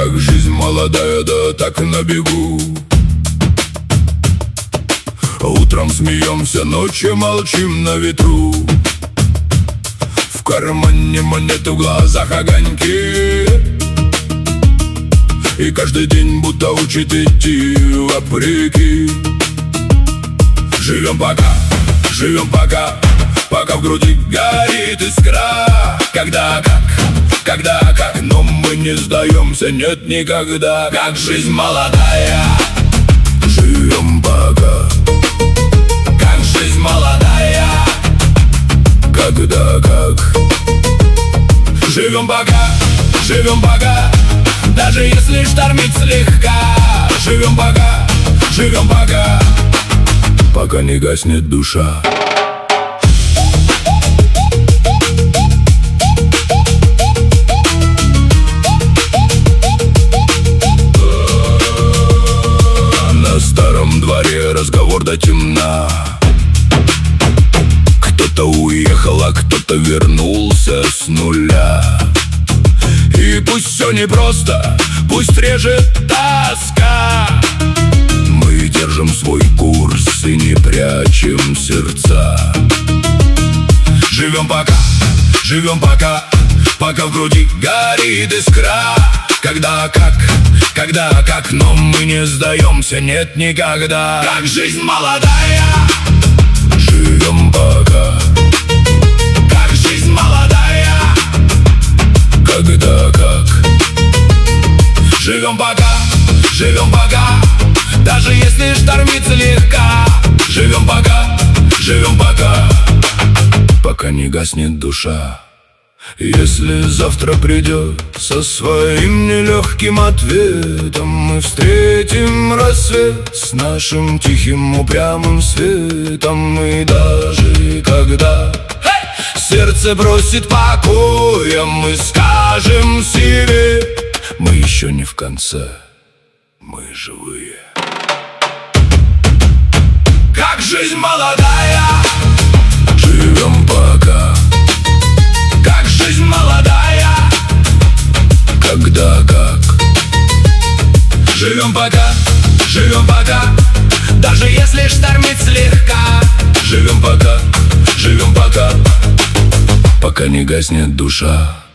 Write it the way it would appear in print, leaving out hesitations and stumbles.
Как жизнь молодая, да так и на бегу. Утром смеемся, ночью молчим на ветру. В кармане монеты, в глазах огоньки. И каждый день будто учит идти вопреки. Живем пока, пока в груди горит искра. Когда как, но мы не сдаемся, нет никогда. Как жизнь молодая, живем пока. Как жизнь молодая, когда как. Живем пока, даже если штормит слегка. Живем пока, пока не гаснет душа. На старом дворе разговор до темна. Кто-то уехал, а кто-то вернулся с нуля. И пусть все непросто, пусть режет тоска, мы держим свой курс и не прячем сердца. Живем пока, пока в груди горит искра. Когда как, но мы не сдаемся, нет никогда. Как жизнь молодая, живем пока. Как жизнь молодая, когда как. Живем пока, даже если штормит слегка. Живем пока, пока не гаснет душа. Если завтра придет со своим нелегким ответом, мы встретим рассвет с нашим тихим упрямым светом. И даже когда сердце бросит покоя, мы скажем себе: мы еще не в конце, мы живые. Как жизнь молодая, живем пока. Как жизнь молодая, когда как. Живем пока, даже если штормит слегка. Живем пока, пока не гаснет душа.